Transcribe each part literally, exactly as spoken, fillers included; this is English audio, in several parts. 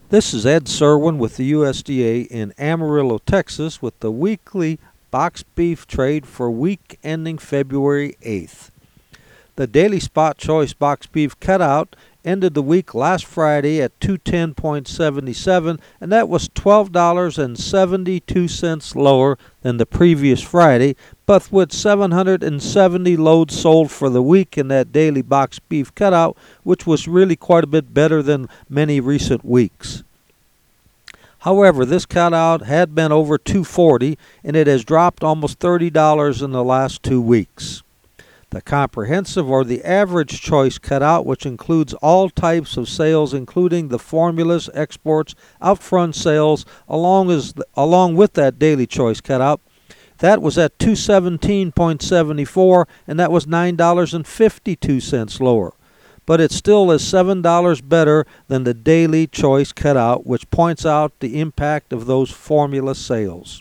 This is Ed Serwin with the U S D A in Amarillo, Texas, with the weekly box beef trade for week ending February eighth. The daily spot choice box beef cutout ended the week last Friday at two ten seventy-seven, and that was twelve dollars and seventy-two cents lower than the previous Friday, but with seven hundred seventy loads sold for the week in that daily box beef cutout, which was really quite a bit better than many recent weeks. However, this cutout had been over two forty, and it has dropped almost thirty dollars in the last two weeks. The comprehensive or the average choice cutout, which includes all types of sales, including the formulas, exports, out-front sales, along, as, along with that daily choice cutout, that was at two seventeen seventy-four, and that was nine dollars and fifty-two cents lower. But it still is seven dollars better than the daily choice cutout, which points out the impact of those formula sales.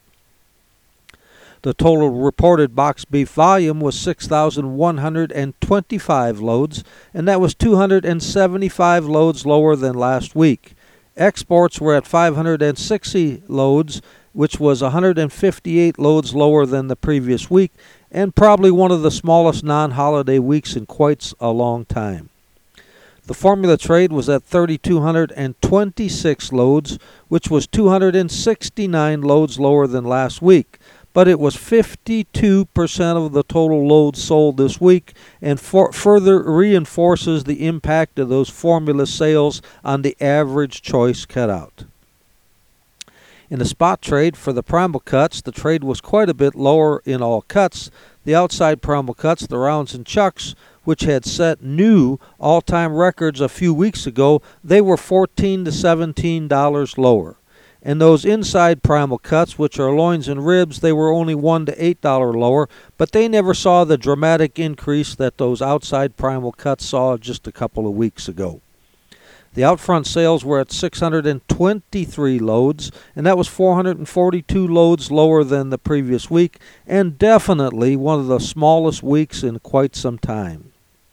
The total reported box beef volume was six thousand one hundred twenty-five loads, and that was two hundred seventy-five loads lower than last week. Exports were at five hundred sixty loads, which was one hundred fifty-eight loads lower than the previous week, and probably one of the smallest non-holiday weeks in quite a long time. The formula trade was at three thousand two hundred twenty-six loads, which was two hundred sixty-nine loads lower than last week, but it was fifty-two percent of the total loads sold this week, and for further reinforces the impact of those formula sales on the average choice cutout. In the spot trade for the primal cuts, the trade was quite a bit lower in all cuts. The outside primal cuts, the rounds and chucks, which had set new all-time records a few weeks ago, they were fourteen to seventeen dollars lower. And those inside primal cuts, which are loins and ribs, they were only one to eight dollars lower, but they never saw the dramatic increase that those outside primal cuts saw just a couple of weeks ago. The out-front sales were at six hundred twenty-three loads, and that was four hundred forty-two loads lower than the previous week, and definitely one of the smallest weeks in quite some time.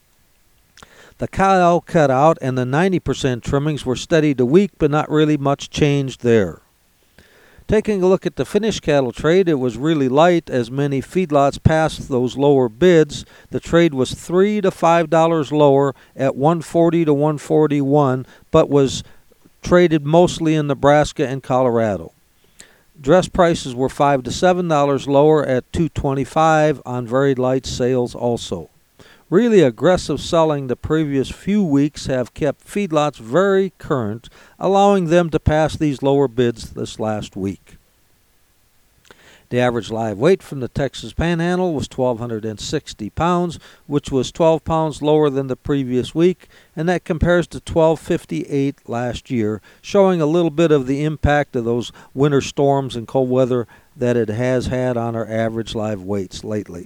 The cow cutout and the ninety percent trimmings were steady to weak, but not really much changed there. Taking a look at the finished cattle trade, it was really light as many feedlots passed those lower bids. The trade was three to five dollars lower at one forty to one forty-one, but was traded mostly in Nebraska and Colorado. Dress prices were five to seven dollars lower at two twenty-five on very light sales also. Really aggressive selling the previous few weeks have kept feedlots very current, allowing them to pass these lower bids this last week. The average live weight from the Texas Panhandle was one thousand two hundred sixty pounds, which was twelve pounds lower than the previous week, and that compares to twelve fifty-eight last year, showing a little bit of the impact of those winter storms and cold weather that it has had on our average live weights lately.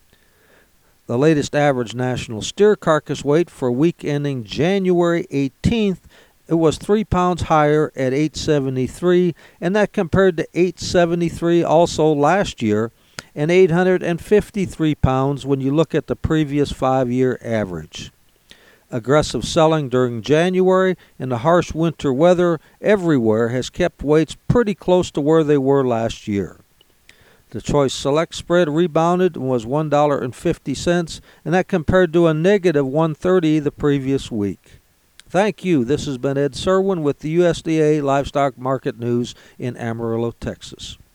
The latest average national steer carcass weight for week ending January eighteenth, it was three pounds higher at eight seventy-three, and that compared to eight seventy-three also last year, and eight hundred fifty-three pounds when you look at the previous five-year average. Aggressive selling during January and the harsh winter weather everywhere has kept weights pretty close to where they were last year. The Choice Select spread rebounded and was one dollar and fifty cents, and that compared to a negative one thirty the previous week. Thank you. This has been Ed Serwin with the U S D A Livestock Market News in Amarillo, Texas.